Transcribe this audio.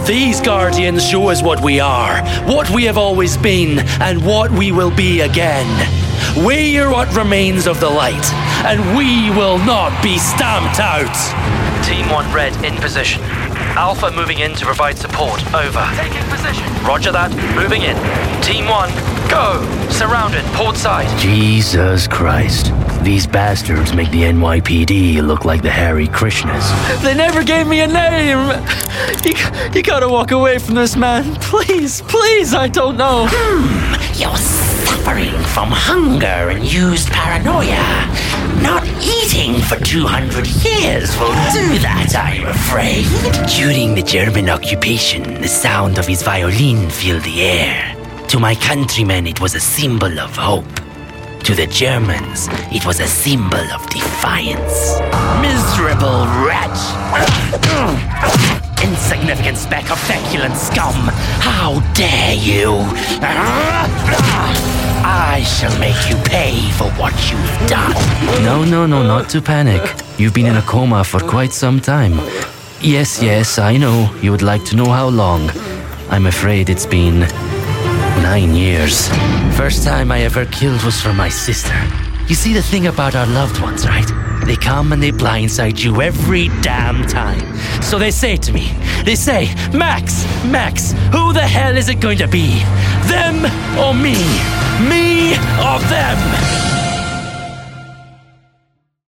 These Guardians show us what we are, what we have always been, and what we will be again. We are what remains of the light, and we will not be stamped out. Team 1 Red in position. Alpha moving in to provide support. Over. Taking position. Roger that. Moving in. Team 1, go! Surrounded. Port side. Jesus Christ. These bastards make the NYPD look like the Hare Krishnas. They never gave me a name! You gotta walk away from this, man. Please, I don't know. You're suffering from hunger and used paranoia. Not eating for 200 years will do that, I'm afraid. During the German occupation, the sound of his violin filled the air. To my countrymen, it was a symbol of hope. To the Germans, it was a symbol of defiance. Miserable wretch! Insignificant speck of feculent scum! How dare you! I shall make you pay for what you've done. No, not to panic. You've been in a coma for quite some time. Yes, I know. You would like to know how long. I'm afraid it's been 9 years. First time I ever killed was for my sister. You see, the thing about our loved ones, right? They come and they blindside you every damn time. So they say to me, Max, who the hell is it going to be? Them or me? Me or them?